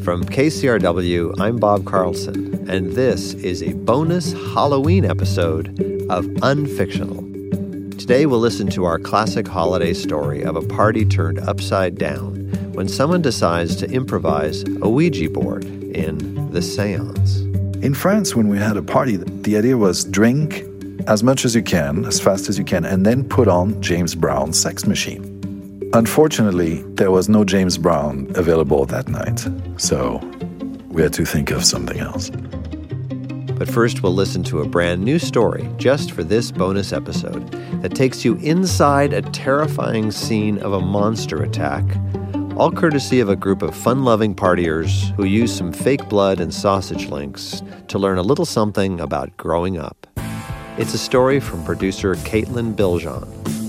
From KCRW, I'm Bob Carlson, and this is a bonus Halloween episode of Unfictional. Today we'll listen to our classic holiday story of a party turned upside down when someone decides to improvise a Ouija board in The Seance. In France, when we had a party, the idea was drink as much as you can, as fast as you can, and then put on James Brown's Sex Machine. Unfortunately, there was no James Brown available that night, so we had to think of something else. But first, we'll listen to a brand new story just for this bonus episode that takes you inside a terrifying scene of a monster attack, all courtesy of a group of fun-loving partiers who use some fake blood and sausage links to learn a little something about growing up. It's a story from producer Caitlin Biljon.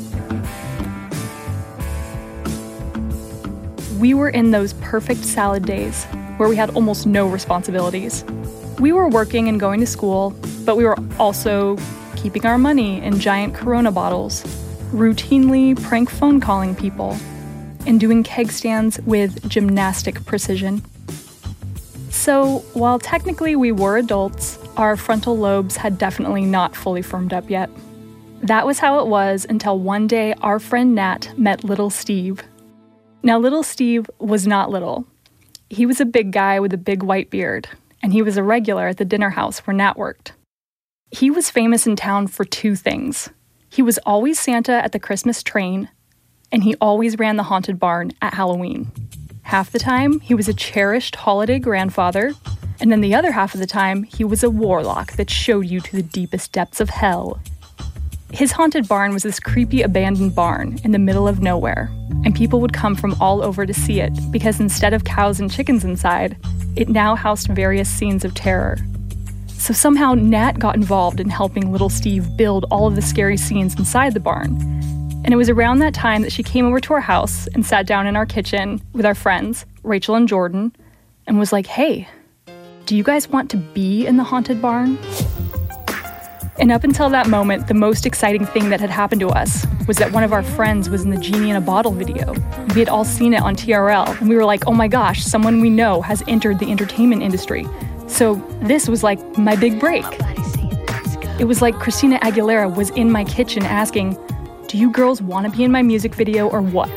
We were in those perfect salad days where we had almost no responsibilities. We were working and going to school, but we were also keeping our money in giant Corona bottles, routinely prank phone calling people, and doing keg stands with gymnastic precision. So, while technically we were adults, our frontal lobes had definitely not fully firmed up yet. That was how it was until one day our friend Nat met little Steve. Now, little Steve was not little. He was a big guy with a big white beard, and he was a regular at the dinner house where Nat worked. He was famous in town for two things. He was always Santa at the Christmas train, and he always ran the haunted barn at Halloween. Half the time, he was a cherished holiday grandfather, and then the other half of the time, he was a warlock that showed you to the deepest depths of hell. His haunted barn was this creepy abandoned barn in the middle of nowhere, and people would come from all over to see it because instead of cows and chickens inside, it now housed various scenes of terror. So somehow Nat got involved in helping little Steve build all of the scary scenes inside the barn. And it was around that time that she came over to our house and sat down in our kitchen with our friends, Rachel and Jordan, and was like, "Hey, do you guys want to be in the haunted barn?" And up until that moment, the most exciting thing that had happened to us was that one of our friends was in the Genie in a Bottle video. We had all seen it on TRL, and we were like, oh my gosh, someone we know has entered the entertainment industry. So this was like my big break. It was like Christina Aguilera was in my kitchen asking, do you girls want to be in my music video or what?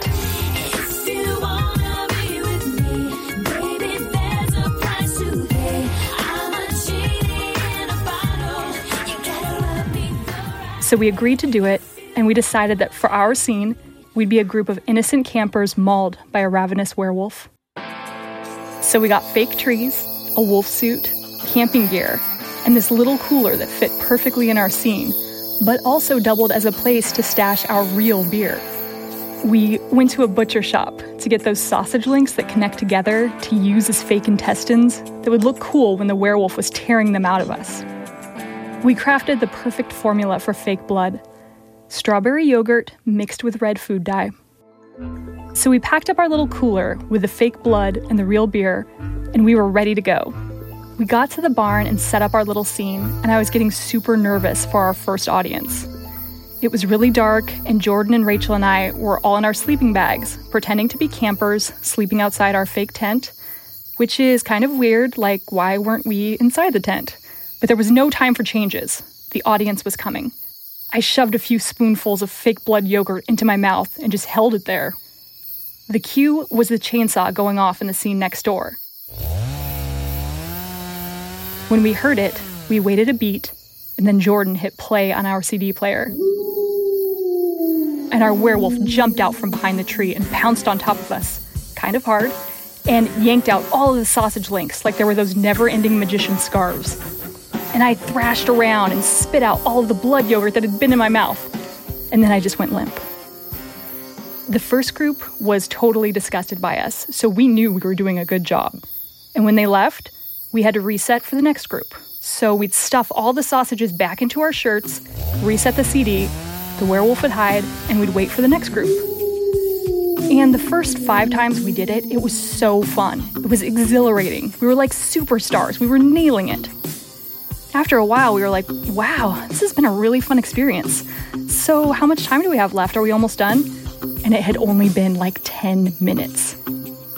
So we agreed to do it, and we decided that for our scene, we'd be a group of innocent campers mauled by a ravenous werewolf. So we got fake trees, a wolf suit, camping gear, and this little cooler that fit perfectly in our scene, but also doubled as a place to stash our real beer. We went to a butcher shop to get those sausage links that connect together to use as fake intestines that would look cool when the werewolf was tearing them out of us. We crafted the perfect formula for fake blood: strawberry yogurt mixed with red food dye. So we packed up our little cooler with the fake blood and the real beer, and we were ready to go. We got to the barn and set up our little scene, and I was getting super nervous for our first audience. It was really dark, and Jordan and Rachel and I were all in our sleeping bags, pretending to be campers, sleeping outside our fake tent, which is kind of weird, like why weren't we inside the tent? But there was no time for changes. The audience was coming. I shoved a few spoonfuls of fake blood yogurt into my mouth and just held it there. The cue was the chainsaw going off in the scene next door. When we heard it, we waited a beat, and then Jordan hit play on our CD player. And our werewolf jumped out from behind the tree and pounced on top of us, kind of hard, and yanked out all of the sausage links like there were those never-ending magician scarves. And I thrashed around and spit out all of the blood yogurt that had been in my mouth. And then I just went limp. The first group was totally disgusted by us, so we knew we were doing a good job. And when they left, we had to reset for the next group. So we'd stuff all the sausages back into our shirts, reset the CD, the werewolf would hide, and we'd wait for the next group. And the first 5 times we did it, it was so fun. It was exhilarating. We were like superstars. We were nailing it. After a while, we were like, wow, this has been a really fun experience. So how much time do we have left? Are we almost done? And it had only been like 10 minutes.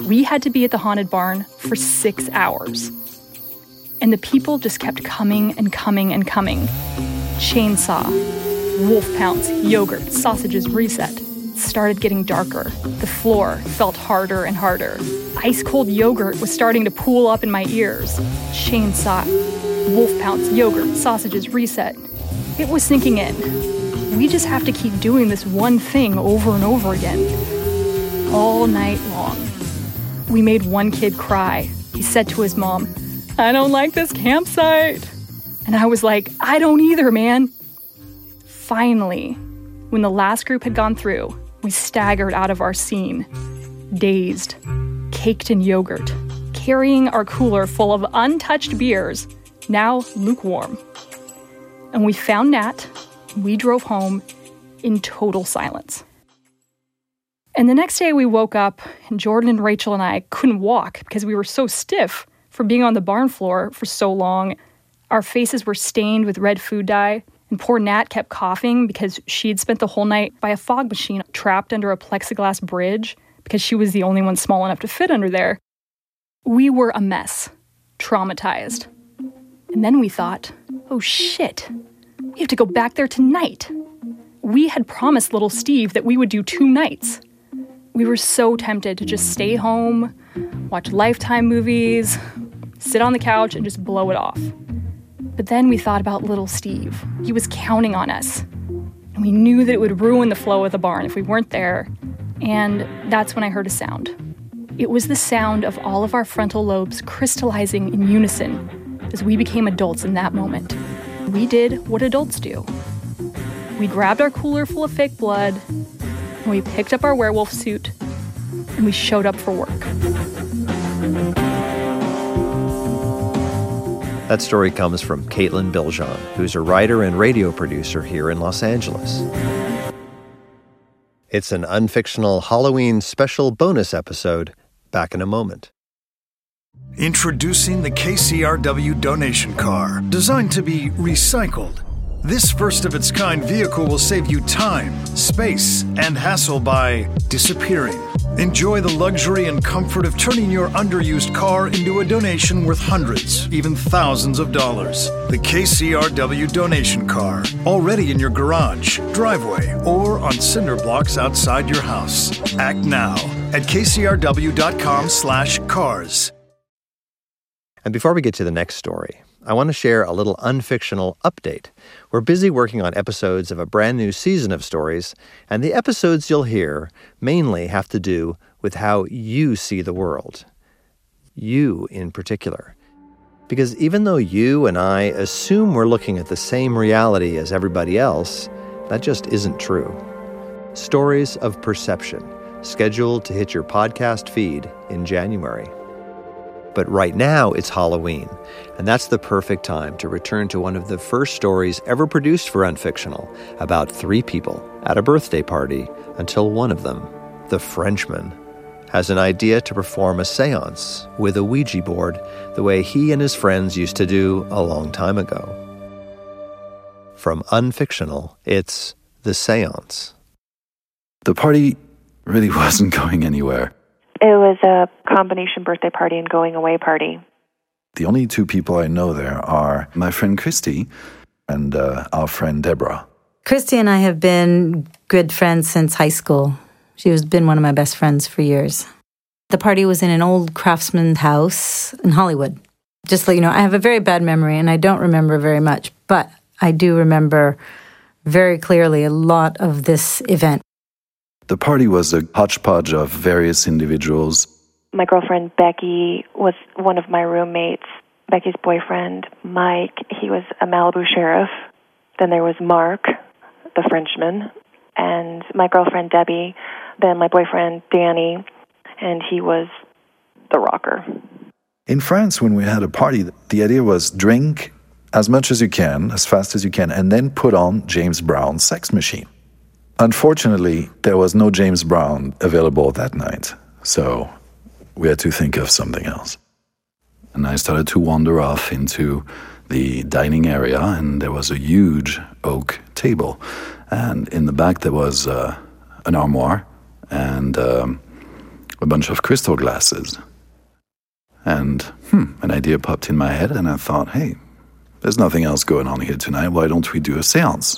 We had to be at the haunted barn for 6 hours. And the people just kept coming and coming and coming. Chainsaw, wolf pounce, yogurt, sausages, reset. It started getting darker. The floor felt harder and harder. Ice-cold yogurt was starting to pool up in my ears. Chainsaw, wolf pounce, yogurt, sausages, reset. It was sinking in. We just have to keep doing this one thing over and over again. All night long. We made one kid cry. He said to his mom, "I don't like this campsite." And I was like, "I don't either, man." Finally, when the last group had gone through, we staggered out of our scene, dazed, caked in yogurt, carrying our cooler full of untouched beers, now lukewarm. And we found Nat. We drove home in total silence. And the next day we woke up, and Jordan and Rachel and I couldn't walk because we were so stiff from being on the barn floor for so long. Our faces were stained with red food dye, and poor Nat kept coughing because she'd spent the whole night by a fog machine trapped under a plexiglass bridge because she was the only one small enough to fit under there. We were a mess, traumatized. And then we thought, oh shit, we have to go back there tonight. We had promised little Steve that we would do 2 nights. We were so tempted to just stay home, watch Lifetime movies, sit on the couch and just blow it off. But then we thought about little Steve. He was counting on us. And we knew that it would ruin the flow of the barn if we weren't there. And that's when I heard a sound. It was the sound of all of our frontal lobes crystallizing in unison as we became adults in that moment. We did what adults do. We grabbed our cooler full of fake blood, and we picked up our werewolf suit, and we showed up for work. That story comes from Caitlin Biljon, who's a writer and radio producer here in Los Angeles. It's an unfictional Halloween special bonus episode. Back in a moment. Introducing the KCRW donation car, designed to be recycled. This first-of-its-kind vehicle will save you time, space, and hassle by disappearing. Enjoy the luxury and comfort of turning your underused car into a donation worth hundreds, even thousands of dollars. The KCRW donation car, already in your garage, driveway, or on cinder blocks outside your house. Act now at kcrw.com/cars. And before we get to the next story, I want to share a little unfictional update. We're busy working on episodes of a brand new season of stories, and the episodes you'll hear mainly have to do with how you see the world. You in particular. Because even though you and I assume we're looking at the same reality as everybody else, that just isn't true. Stories of Perception, scheduled to hit your podcast feed in January. But right now, it's Halloween, and that's the perfect time to return to one of the first stories ever produced for Unfictional, about 3 people at a birthday party until one of them, the Frenchman, has an idea to perform a seance with a Ouija board the way he and his friends used to do a long time ago. From Unfictional, it's The Seance. The party really wasn't going anywhere. It was a combination birthday party and going away party. The only 2 people I know there are my friend Christy and our friend Deborah. Christy and I have been good friends since high school. She has been one of my best friends for years. The party was in an old craftsman house in Hollywood. Just so you know, I have a very bad memory and I don't remember very much, but I do remember very clearly a lot of this event. The party was a hodgepodge of various individuals. My girlfriend Becky was one of my roommates. Becky's boyfriend, Mike, he was a Malibu sheriff. Then there was Mark, the Frenchman, and my girlfriend Debbie. Then my boyfriend Danny, and he was the rocker. In France, when we had a party, the idea was drink as much as you can, as fast as you can, and then put on James Brown's Sex Machine. Unfortunately, there was no James Brown available that night, so we had to think of something else. And I started to wander off into the dining area, and there was a huge oak table. And in the back, there was an armoire and a a bunch of crystal glasses. And an idea popped in my head, and I thought, hey, there's nothing else going on here tonight. Why don't we do a seance?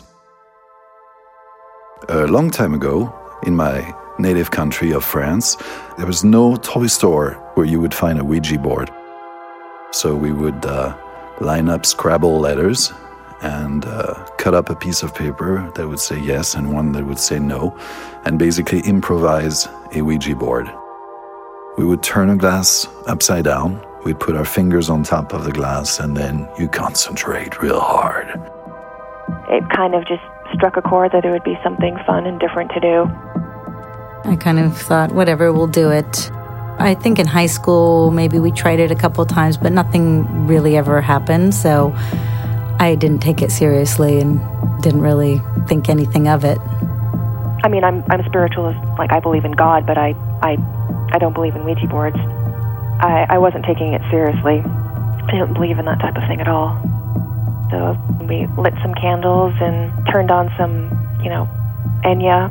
A long time ago, in my native country of France, there was no toy store where you would find a Ouija board. So we would line up Scrabble letters and cut up a piece of paper that would say yes and one that would say no, and basically improvise a Ouija board. We would turn a glass upside down, we'd put our fingers on top of the glass, and then you concentrate real hard. It kind of just struck a chord that it would be something fun and different to do. I kind of thought, whatever, we'll do it. I think in high school, maybe we tried it a couple of times, but nothing really ever happened, so I didn't take it seriously and didn't really think anything of it. I mean, I'm a spiritualist, like I believe in God, but I don't believe in Ouija boards. I wasn't taking it seriously. I didn't believe in that type of thing at all. So we lit some candles and turned on some, Enya,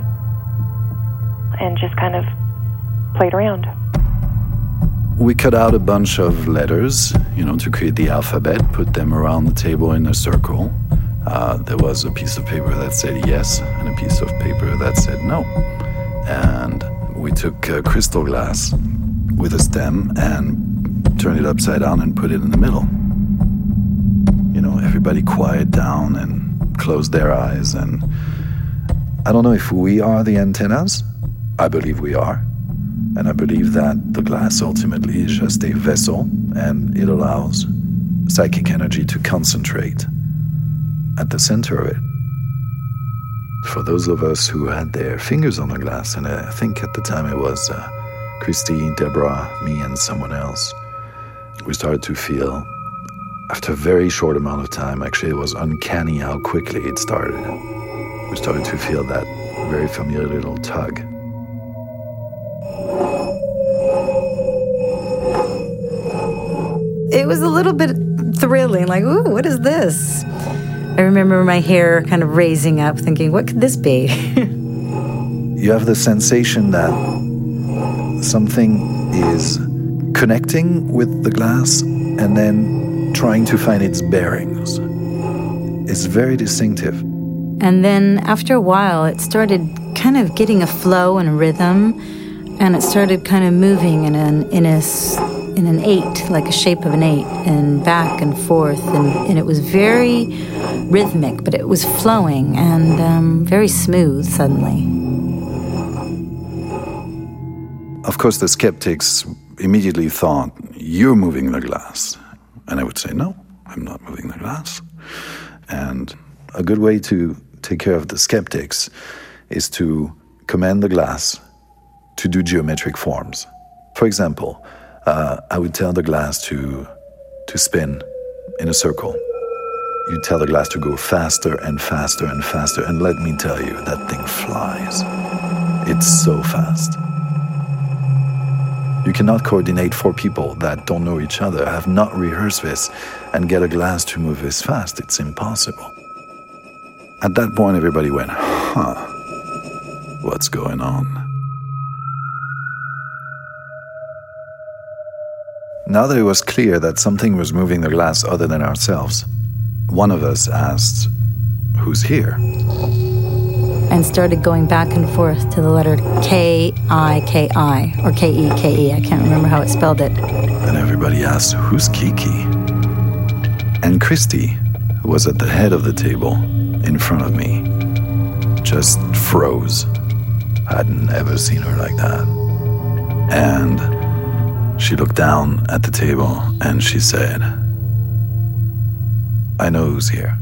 and just kind of played around. We cut out a bunch of letters, to create the alphabet, put them around the table in a circle. There was a piece of paper that said yes and a piece of paper that said no. And we took a crystal glass with a stem and turned it upside down and put it in the middle. Everybody quiet down and closed their eyes. And I don't know if we are the antennas. I believe we are. And I believe that the glass ultimately is just a vessel, and it allows psychic energy to concentrate at the center of it. For those of us who had their fingers on the glass, and I think at the time it was Christy, Deborah, me, and someone else, we started to feel, after a very short amount of time, actually it was uncanny how quickly it started. We started to feel that very familiar little tug. It was a little bit thrilling, like, ooh, what is this? I remember my hair kind of raising up, thinking, what could this be? You have the sensation that something is connecting with the glass and then trying to find its bearings. It's very distinctive. And then after a while, it started kind of getting a flow and a rhythm, and it started kind of moving in an 8, like a shape of an 8, and back and forth, and it was very rhythmic, but it was flowing and very smooth suddenly. Of course, the skeptics immediately thought, you're moving the glass. And I would say, no, I'm not moving the glass. And a good way to take care of the skeptics is to command the glass to do geometric forms. For example, I would tell the glass to spin in a circle. You tell the glass to go faster and faster and faster, and let me tell you, that thing flies. It's so fast. You cannot coordinate 4 people that don't know each other, have not rehearsed this, and get a glass to move this fast. It's impossible. At that point, everybody went, what's going on? Now that it was clear that something was moving the glass other than ourselves, one of us asked, who's here? And started going back and forth to the letter K-I-K-I, or K-E-K-E, I can't remember how it spelled it. And everybody asked, who's Kiki? And Christy, who was at the head of the table, in front of me, just froze. I'd never seen her like that. And she looked down at the table and she said, I know who's here.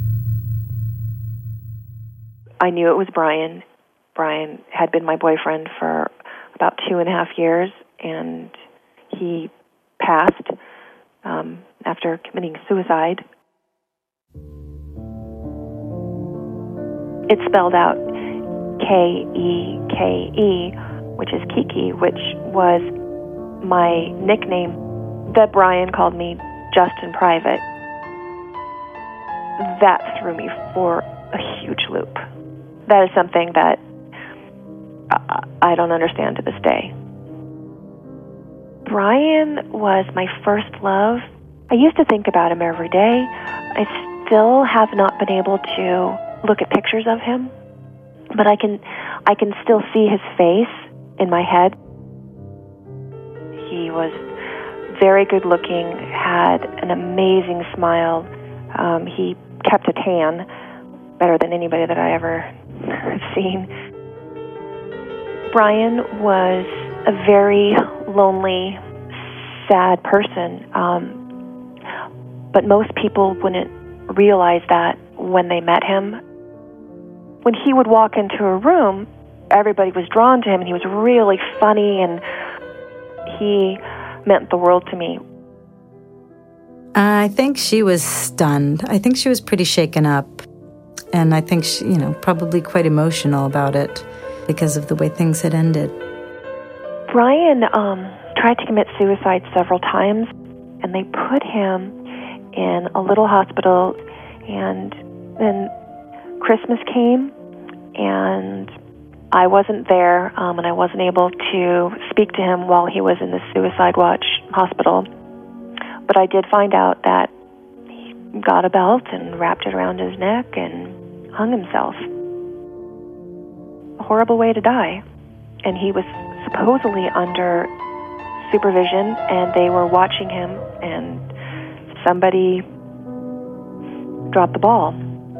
I knew it was Brian. Brian had been my boyfriend for about 2.5 years, and he passed after committing suicide. It's spelled out K-E-K-E, which is Kiki, which was my nickname that Brian called me just in private. That threw me for a huge loop. That is something that I don't understand to this day. Brian was my first love. I used to think about him every day. I still have not been able to look at pictures of him, but I can still see his face in my head. He was very good looking, had an amazing smile. He kept a tan better than anybody that I ever have seen. Brian was a very lonely, sad person, but most people wouldn't realize that when they met him. When he would walk into a room, everybody was drawn to him, and he was really funny, and he meant the world to me. I think she was stunned. I think she was pretty shaken up. And I think she, probably quite emotional about it because of the way things had ended. Brian tried to commit suicide several times, and they put him in a little hospital, and then Christmas came, and I wasn't there, and I wasn't able to speak to him while he was in the Suicide Watch hospital. But I did find out that he got a belt and wrapped it around his neck and hung himself. A horrible way to die. And he was supposedly under supervision, and they were watching him, and somebody dropped the ball.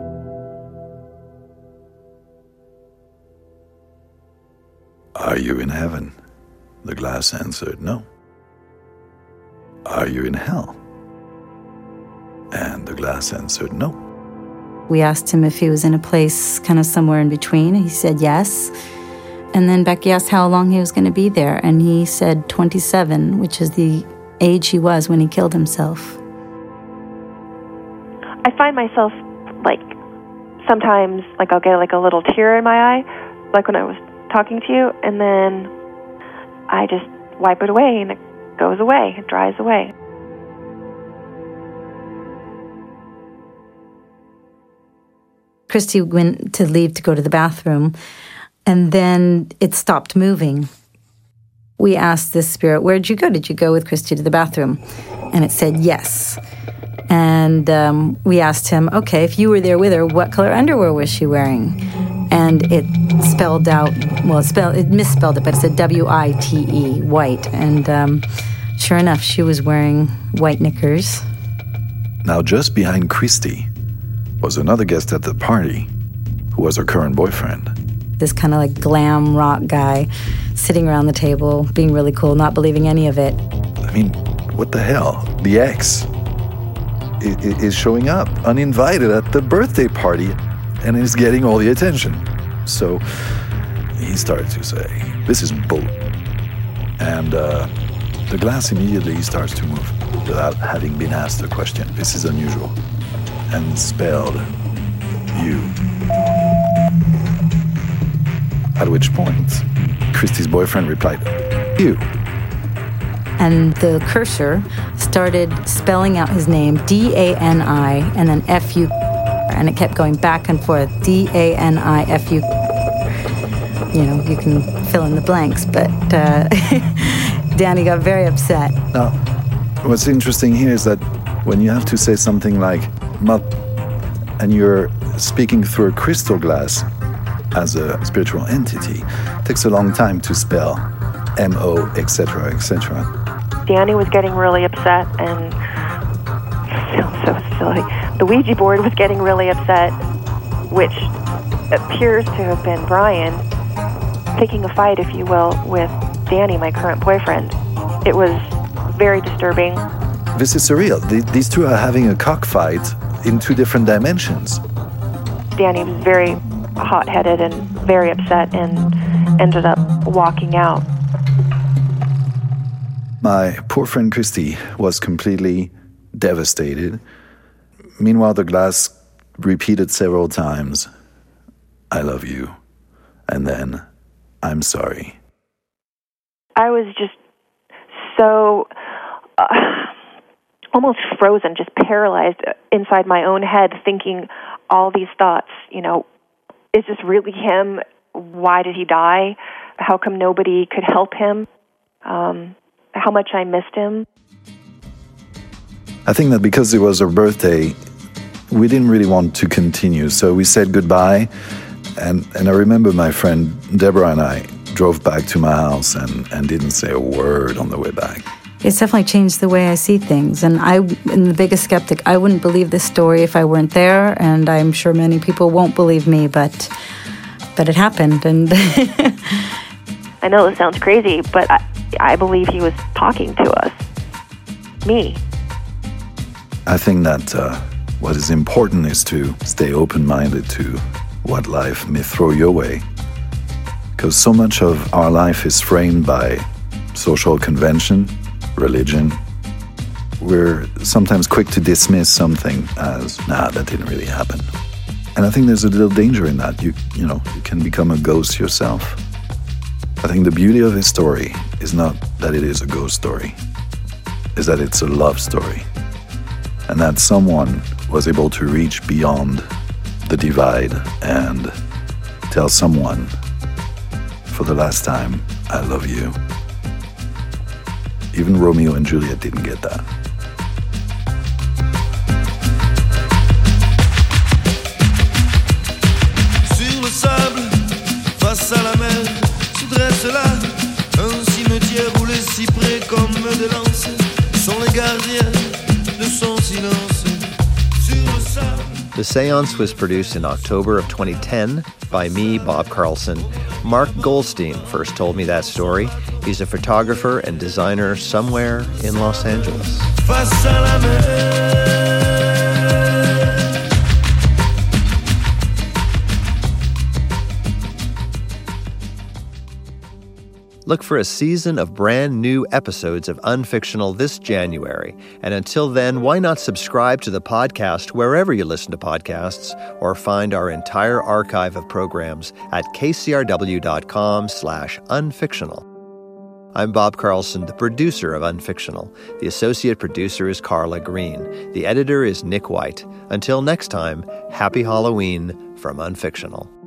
Are you in heaven? The glass answered no. Are you in hell? And the glass answered no. We asked him if he was in a place kind of somewhere in between. He said yes. And then Becky asked how long he was going to be there, and he said 27, which is the age he was when he killed himself. I find myself, sometimes, I'll get, a little tear in my eye, like when I was talking to you, and then I just wipe it away, and it goes away, it dries away. Christy went to leave to go to the bathroom, and then it stopped moving. We asked this spirit, where'd you go? Did you go with Christy to the bathroom? And it said yes. And we asked him, okay, if you were there with her, what color underwear was she wearing? And it spelled out, it misspelled it, but it said W-I-T-E, white. And sure enough, she was wearing white knickers. Now, just behind Christy was another guest at the party who was her current boyfriend. This kind of glam rock guy sitting around the table, being really cool, not believing any of it. I mean, what the hell? The ex is showing up uninvited at the birthday party and is getting all the attention. So he started to say, this is bull. And the glass immediately starts to move without having been asked a question. This is unusual. And spelled you. At which point, Christy's boyfriend replied, you. And the cursor started spelling out his name, D-A-N-I, and then F-U, and it kept going back and forth, D-A-N-I-F-U. You can fill in the blanks, but Danny got very upset. Now, what's interesting here is that when you have to say something like "mat," and you're speaking through a crystal glass as a spiritual entity, it takes a long time to spell M-O, etc., etc. Danny was getting really upset, and so silly. The Ouija board was getting really upset, which appears to have been Brian picking a fight, if you will, with Danny, my current boyfriend. It was very disturbing. This is surreal. These two are having a cockfight in two different dimensions. Danny was very hot-headed and very upset and ended up walking out. My poor friend Christy was completely devastated. Meanwhile, the glass repeated several times, I love you, and then, I'm sorry. I was just so almost frozen, just paralyzed inside my own head, thinking all these thoughts, is this really him? Why did he die? How come nobody could help him? how much I missed him. I think that because it was her birthday, we didn't really want to continue, so we said goodbye. And I remember my friend Deborah and I drove back to my house and didn't say a word on the way back. It's definitely changed the way I see things. And I'm the biggest skeptic. I wouldn't believe this story if I weren't there, and I'm sure many people won't believe me, but it happened. And I know this sounds crazy, but I believe he was talking to us. Me. I think that what is important is to stay open-minded to what life may throw your way. Because so much of our life is framed by social convention, religion. We're sometimes quick to dismiss something as, nah, that didn't really happen. And I think there's a little danger in that. You can become a ghost yourself. I think the beauty of his story is not that it is a ghost story, is that it's a love story. And that someone was able to reach beyond the divide and tell someone, for the last time, I love you. Even Romeo and Juliet didn't get that. Sur le sable, face à la mer, se dresse là un cimetière où les cyprès comme des lances sont les gardiens de son silence. Sur le sable. The Seance was produced in October of 2010 by me, Bob Carlson. Mark Goldstein first told me that story. He's a photographer and designer somewhere in Los Angeles. Face à la mer. Look for a season of brand new episodes of Unfictional this January. And until then, why not subscribe to the podcast wherever you listen to podcasts, or find our entire archive of programs at kcrw.com/unfictional. I'm Bob Carlson, the producer of Unfictional. The associate producer is Carla Green. The editor is Nick White. Until next time, happy Halloween from Unfictional.